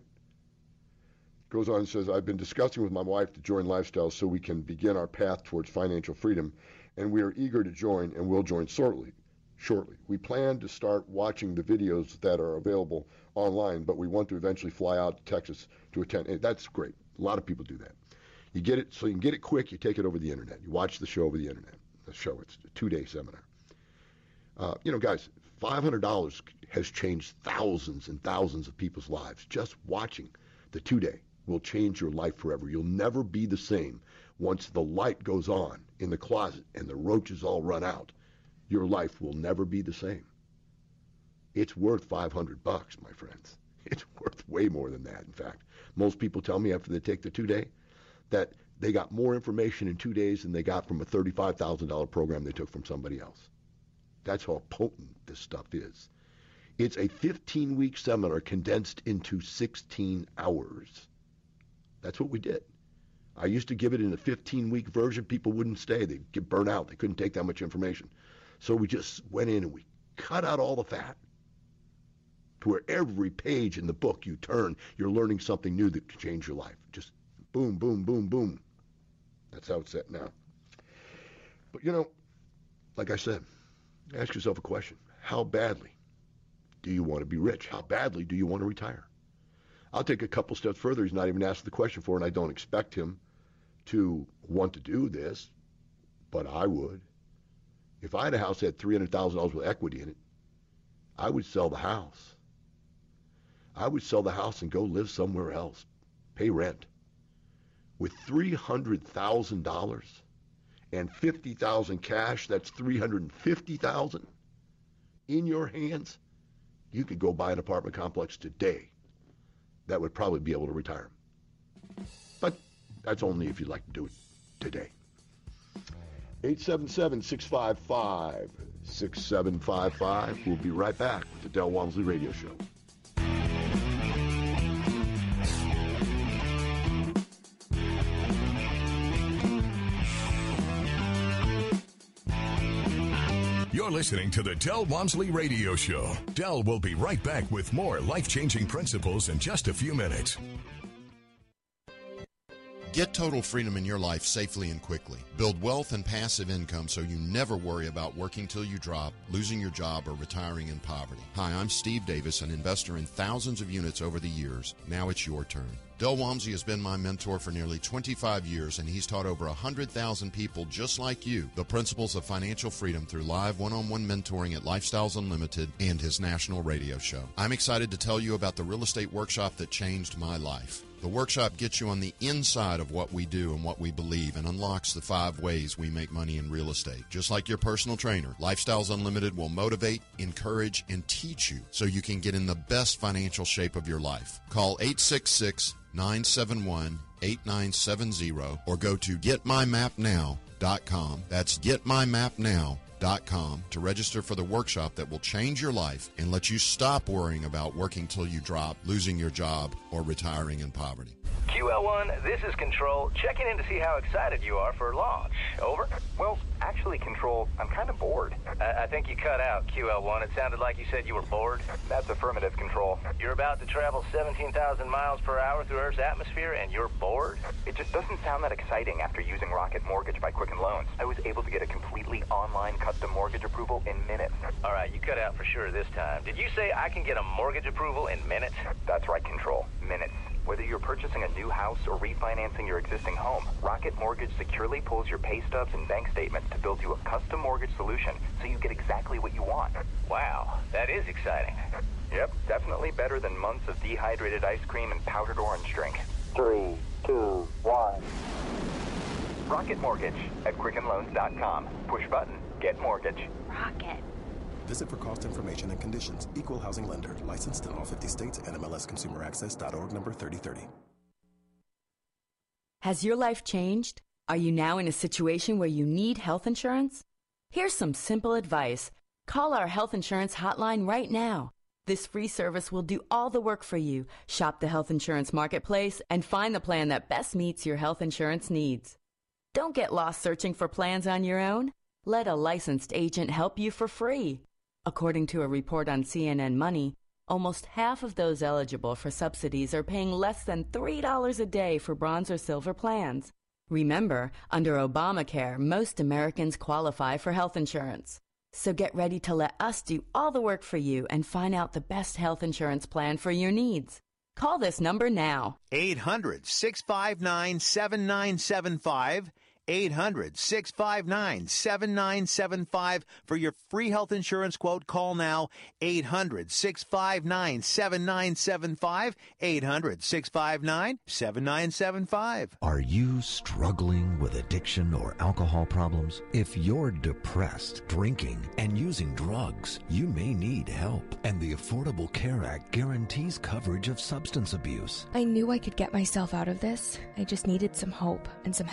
Goes on and says, I've been discussing with my wife to join Lifestyle so we can begin our path towards financial freedom, and we are eager to join and will join shortly. Shortly. We plan to start watching the videos that are available online, but we want to eventually fly out to Texas to attend. And that's great. A lot of people do that. You get it, so you can get it quick, you take it over the internet. You watch the show over the internet. The show, it's a two-day seminar. Uh, you know, guys, five hundred dollars has changed thousands and thousands of people's lives. Just watching the two-day will change your life forever. You'll never be the same once the light goes on in the closet and the roaches all run out. Your life will never be the same. It's worth five hundred bucks, my friends. It's worth way more than that, in fact. Most people tell me after they take the two-day that they got more information in two days than they got from a thirty-five thousand dollars program they took from somebody else. That's how potent this stuff is. It's a fifteen-week seminar condensed into sixteen hours. That's what we did. I used to give it in a fifteen-week version. People wouldn't stay. They'd get burnt out. They couldn't take that much information. So we just went in and we cut out all the fat. to where every page in the book you turn, you're learning something new that can change your life. Just boom, boom, boom, boom. That's how it's set now. But, you know, like I said, ask yourself a question. How badly do you want to be rich? How badly do you want to retire? I'll take a couple steps further. He's not even asked the question for, and I don't expect him to want to do this, but I would. If I had a house that had three hundred thousand dollars with equity in it, I would sell the house. I would sell the house and go live somewhere else, pay rent. With three hundred thousand dollars and fifty thousand dollars cash, that's three hundred fifty thousand dollars in your hands, you could go buy an apartment complex today that would probably be able to retire. But that's only if you'd like to do it today. eight seven seven, six five five, six seven five five. We'll be right back with the Del Walmsley Radio Show. You're listening to the Del Walmsley Radio Show. Del will be right back with more life-changing principles in just a few minutes. Get total freedom in your life safely and quickly. Build wealth and passive income so you never worry about working till you drop, losing your job, or retiring in poverty. Hi, I'm Steve Davis, an investor in thousands of units over the years. Now it's your turn. Del Walmsley has been my mentor for nearly twenty-five years, and he's taught over one hundred thousand people just like you the principles of financial freedom through live one-on-one mentoring at Lifestyles Unlimited and his national radio show. I'm excited to tell you about the real estate workshop that changed my life. The workshop gets you on the inside of what we do and what we believe and unlocks the five ways we make money in real estate. Just like your personal trainer, Lifestyles Unlimited will motivate, encourage, and teach you so you can get in the best financial shape of your life. Call eight six six, nine seven one, eight nine seven zero or go to get my map now dot com. That's get my map now dot com to register for the workshop that will change your life and let you stop worrying about working till you drop, losing your job, or retiring in poverty. Q L one, this is Control, checking in to see how excited you are for launch. Over? Well, actually, Control, I'm kind of bored. I, I think you cut out, Q L one. It sounded like you said you were bored. That's affirmative, Control. You're about to travel seventeen thousand miles per hour through Earth's atmosphere, and you're bored? It just doesn't sound that exciting after using Rocket Mortgage by Quicken Loans. I was able to get a completely online custom mortgage approval in minutes. All right, you cut out for sure this time. Did you say I can get a mortgage approval in minutes? That's right, Control. Minutes. Whether you're purchasing a new house or refinancing your existing home, Rocket Mortgage securely pulls your pay stubs and bank statements to build you a custom mortgage solution so you get exactly what you want. Wow, that is exciting. Yep, definitely better than months of dehydrated ice cream and powdered orange drink. Three, two, one. Rocket Mortgage at quicken loans dot com. Push button, get mortgage. Rocket. Visit for cost information and conditions. Equal housing lender. Licensed in all fifty states. N M L S consumer access dot org number thirty thirty. Has your life changed? Are you now in a situation where you need health insurance? Here's some simple advice. Call our health insurance hotline right now. This free service will do all the work for you. Shop the health insurance marketplace and find the plan that best meets your health insurance needs. Don't get lost searching for plans on your own. Let a licensed agent help you for free. According to a report on C N N Money, almost half of those eligible for subsidies are paying less than three dollars a day for bronze or silver plans. Remember, under Obamacare, most Americans qualify for health insurance. So get ready to let us do all the work for you and find out the best health insurance plan for your needs. Call this number now. eight hundred, six five nine, seven nine seven five. eight hundred, six five nine, seven nine seven five for your free health insurance quote. Call now. eight hundred, six five nine, seven nine seven five. eight hundred, six five nine, seven nine seven five. Are you struggling with addiction or alcohol problems? If you're depressed, drinking, and using drugs, you may need help. And the Affordable Care Act guarantees coverage of substance abuse. I knew I could get myself out of this. I just needed some hope and some help.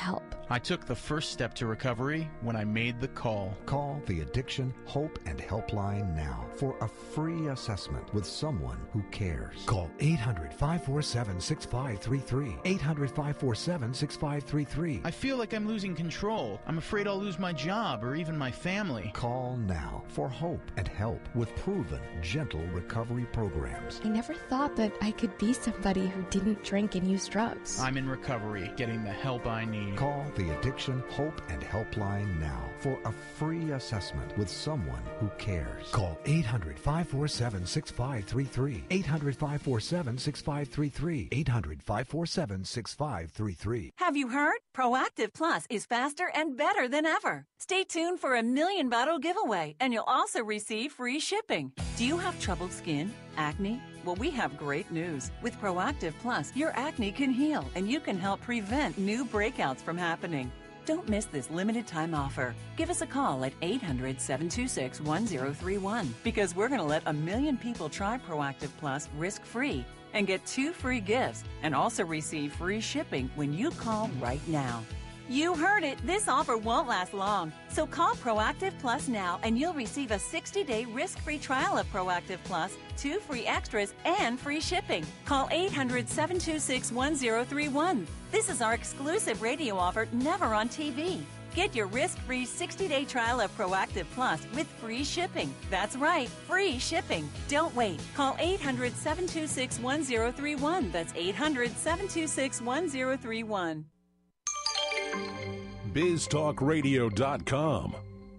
I took the first step to recovery when I made the call. Call the Addiction Hope and Helpline now for a free assessment with someone who cares. Call eight hundred, five four seven, six five three three. eight hundred, five four seven, six five three three. I feel like I'm losing control. I'm afraid I'll lose my job or even my family. Call now for hope and help with proven, gentle recovery programs. I never thought that I could be somebody who didn't drink and use drugs. I'm in recovery, getting the help I need. Call the Addiction Hope and Helpline now for a free assessment with someone who cares. Call eight hundred, five four seven, six five three three. eight hundred, five four seven, six five three three. eight hundred, five four seven, six five three three. Have you heard? Proactive Plus is faster and better than ever. Stay tuned for a million bottle giveaway, and you'll also receive free shipping. Do you have troubled skin? Acne? Well, we have great news. With Proactive Plus, your acne can heal, and you can help prevent new breakouts from happening. Don't miss this limited time offer. Give us a call at eight hundred, seven two six, one zero three one because we're going to let a million people try Proactive Plus risk-free and get two free gifts and also receive free shipping when you call right now. You heard it. This offer won't last long. So call Proactive Plus now and you'll receive a sixty-day risk-free trial of Proactive Plus, two free extras, and free shipping. Call eight hundred, seven two six, one zero three one. This is our exclusive radio offer, never on T V. Get your risk-free sixty-day trial of Proactive Plus with free shipping. That's right, free shipping. Don't wait. Call eight hundred, seven two six, one zero three one. That's eight hundred, seven two six, one zero three one. biz talk radio dot com.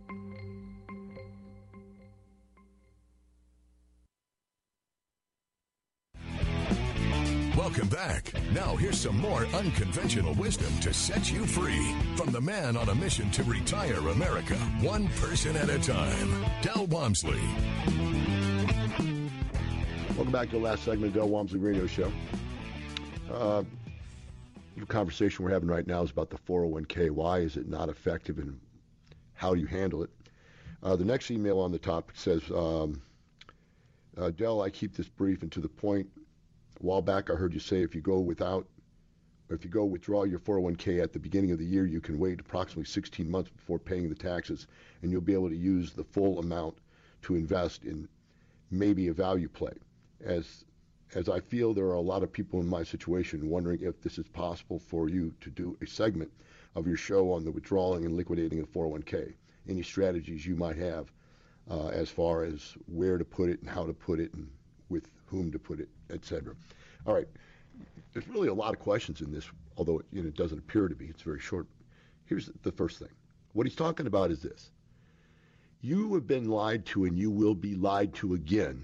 Welcome back. Now here's some more unconventional wisdom to set you free from the man on a mission to retire America, one person at a time, Del Walmsley. Welcome back to the last segment of Del Walmsley Radio Show. Uh, the conversation we're having right now is about the four oh one k. Why is it not effective and how do you handle it? Uh, the next email on the topic says, um, uh, Del, I keep this brief and to the point. A while back, I heard you say if you go without, or if you go withdraw your four oh one k at the beginning of the year, you can wait approximately sixteen months before paying the taxes, and you'll be able to use the full amount to invest in maybe a value play. As as I feel there are a lot of people in my situation wondering if this is possible for you to do a segment of your show on the withdrawing and liquidating of four oh one k. Any strategies you might have uh, as far as where to put it and how to put it and with whom to put it, et cetera. All right. There's really a lot of questions in this, although it, you know, it doesn't appear to be. It's very short. Here's the first thing. What he's talking about is this. You have been lied to and you will be lied to again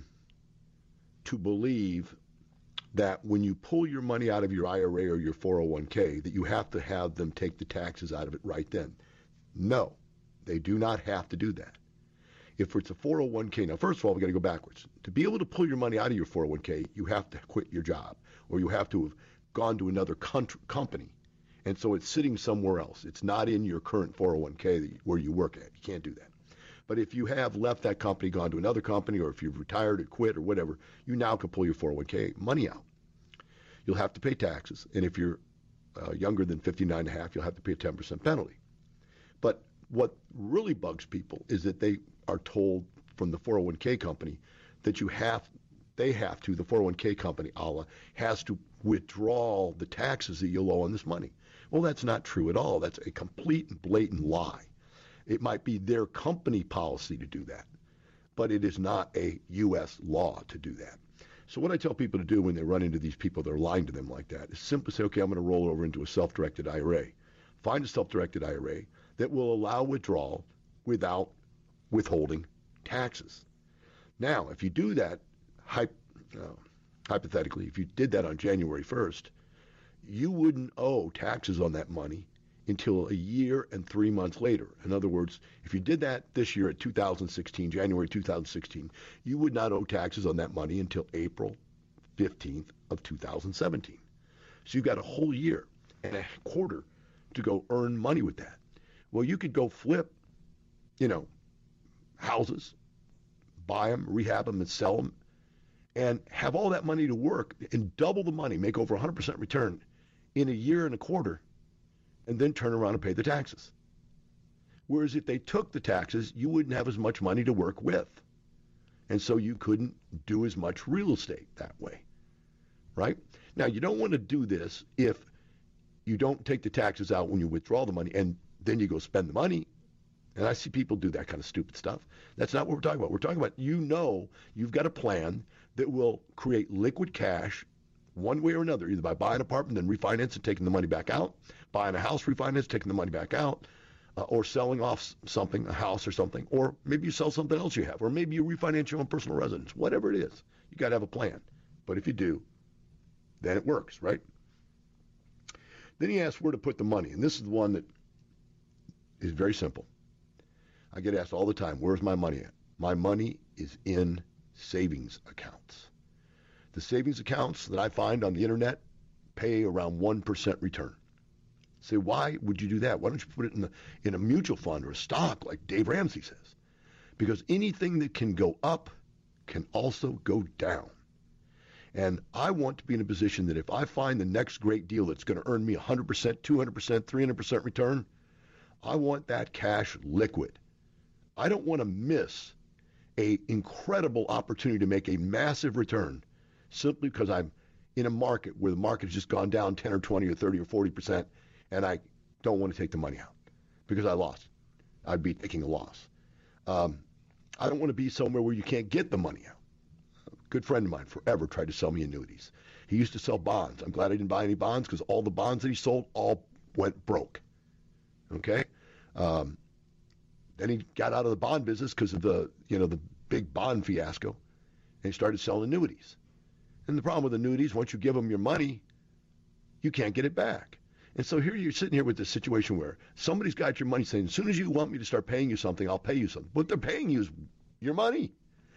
to believe that when you pull your money out of your I R A or your four oh one k, that you have to have them take the taxes out of it right then. No, they do not have to do that. If it's a four oh one k, now first of all, we've got to go backwards. To be able to pull your money out of your four oh one k, you have to quit your job, or you have to have gone to another country, company, and so it's sitting somewhere else. It's not in your current four oh one k that you, where you work at. You can't do that. But if you have left that company, gone to another company, or if you've retired or quit or whatever, you now can pull your four oh one k money out. You'll have to pay taxes, and if you're uh, younger than fifty-nine and a half, you'll have to pay a ten percent penalty. But what really bugs people is that they are told from the four oh one k company that you have, they have to, the four oh one k company, A L A, has to withdraw the taxes that you owe on this money. Well, that's not true at all. That's a complete and blatant lie. It might be their company policy to do that, but it is not a U S law to do that. So what I tell people to do when they run into these people that are lying to them like that is simply say, okay, I'm going to roll over into a self-directed I R A. Find a self-directed I R A that will allow withdrawal without withholding taxes. Now, if you do that, hy- uh, hypothetically, if you did that on January first, you wouldn't owe taxes on that money until a year and three months later. In other words, if you did that this year at two thousand sixteen, January two thousand sixteen, you would not owe taxes on that money until April fifteenth of two thousand seventeen. So you've got a whole year and a quarter to go earn money with that. Well, you could go flip, you know, houses, buy them, rehab them, and sell them, and have all that money to work and double the money, make over one hundred percent return in a year and a quarter, and then turn around and pay the taxes. Whereas if they took the taxes, you wouldn't have as much money to work with. And so you couldn't do as much real estate that way, right? Now, you don't want to do this if you don't take the taxes out when you withdraw the money and then you go spend the money. And I see people do that kind of stupid stuff. That's not what we're talking about. We're talking about, you know, you've got a plan that will create liquid cash one way or another, either by buying an apartment, then refinance and taking the money back out, buying a house, refinance, taking the money back out, uh, or selling off something, a house or something, or maybe you sell something else you have, or maybe you refinance your own personal residence. Whatever it is, you got to have a plan. But if you do, then it works, right? Then he asked where to put the money, and this is the one that is very simple. I get asked all the time, where's my money at? My money is in savings accounts. The savings accounts that I find on the internet pay around one percent return. Say, why would you do that? Why don't you put it in, the, in a mutual fund or a stock like Dave Ramsey says? Because anything that can go up can also go down. And I want to be in a position that if I find the next great deal that's going to earn me one hundred percent, two hundred percent, three hundred percent return, I want that cash liquid. I don't want to miss an incredible opportunity to make a massive return simply because I'm in a market where the market has just gone down ten or twenty or thirty or forty percent, and I don't want to take the money out because I lost. I'd be taking a loss. Um, I don't want to be somewhere where you can't get the money out. A good friend of mine forever tried to sell me annuities. He used to sell bonds. I'm glad I didn't buy any bonds because all the bonds that he sold all went broke. Okay? Um, then he got out of the bond business because of the, you know, the big bond fiasco, and he started selling annuities. And the problem with annuities, once you give them your money, you can't get it back. And so here you're sitting here with this situation where somebody's got your money saying, as soon as you want me to start paying you something, I'll pay you something. What they're paying you is your money.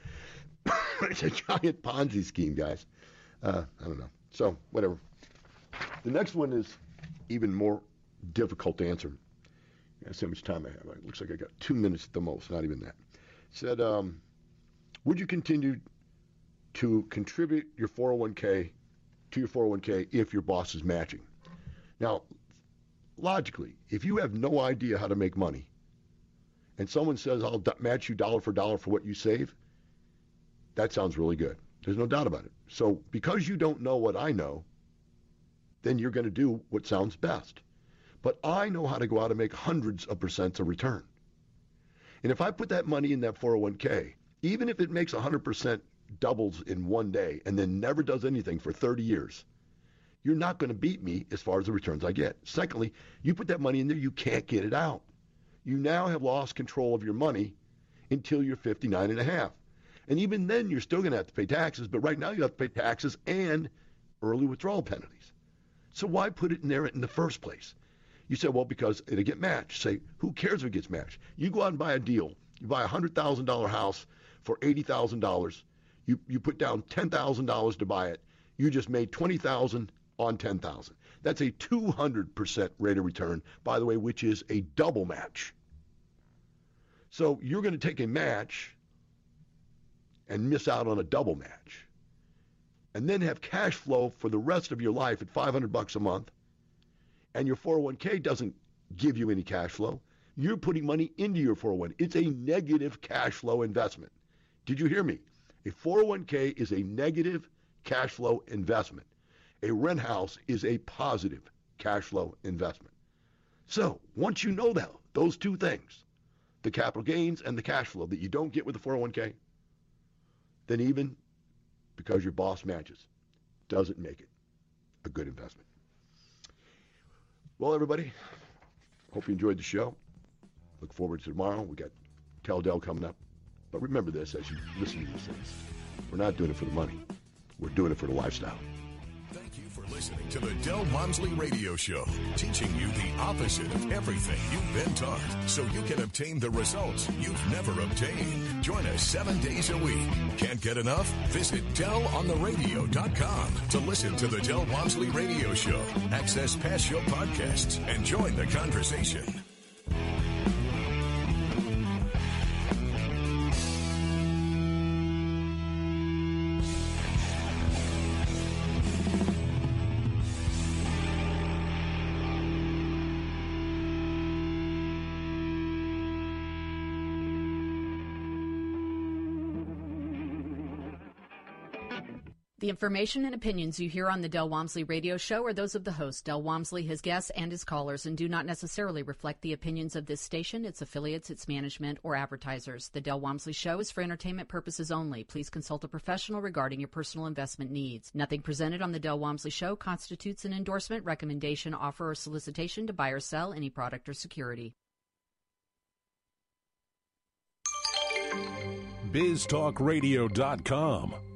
It's a giant Ponzi scheme, guys. Uh, I don't know. So, whatever. The next one is even more difficult to answer. That's how much time I have. It looks like I got two minutes at the most, not even that. Said, um, would you continue to contribute your four oh one k to your four oh one k if your boss is matching? Now, logically, if you have no idea how to make money and someone says, I'll d- match you dollar for dollar for what you save, that sounds really good. There's no doubt about it. So because you don't know what I know, then you're going to do what sounds best. But I know how to go out and make hundreds of percents of return. And if I put that money in that four oh one k, even if it makes one hundred percent doubles in one day and then never does anything for thirty years, you're not going to beat me as far as the returns I get. Secondly, you put that money in there, you can't get it out. You now have lost control of your money until you're fifty-nine and a half. And even then, you're still going to have to pay taxes, but right now you have to pay taxes and early withdrawal penalties. So why put it in there in the first place? You say, well, because it'll get matched. Say, who cares if it gets matched? You go out and buy a deal. You buy a one hundred thousand dollars house for eighty thousand dollars. You you put down ten thousand dollars to buy it. You just made twenty thousand dollars on ten thousand dollars. That's a two hundred percent rate of return, by the way, which is a double match. So you're going to take a match and miss out on a double match, and then have cash flow for the rest of your life at five hundred bucks a month, and your four oh one k doesn't give you any cash flow. You're putting money into your four oh one. It's a negative cash flow investment. Did you hear me? A four oh one k is a negative cash flow investment. A rent house is a positive cash flow investment. So once you know that, those two things, the capital gains and the cash flow that you don't get with the four oh one k, then even because your boss matches, doesn't make it a good investment. Well, everybody, hope you enjoyed the show. Look forward to tomorrow. We got Tell Del coming up. But remember this as you listen to these things. We're not doing it for the money. We're doing it for the lifestyle. Thank you for listening to the Del Walmsley Radio Show, teaching you the opposite of everything you've been taught so you can obtain the results you've never obtained. Join us seven days a week. Can't get enough? Visit Del On The Radio dot com to listen to the Del Walmsley Radio Show, access past show podcasts, and join the conversation. The information and opinions you hear on the Del Walmsley Radio Show are those of the host, Del Walmsley, his guests, and his callers, and do not necessarily reflect the opinions of this station, its affiliates, its management, or advertisers. The Del Walmsley Show is for entertainment purposes only. Please consult a professional regarding your personal investment needs. Nothing presented on the Del Walmsley Show constitutes an endorsement, recommendation, offer, or solicitation to buy or sell any product or security. biz talk radio dot com.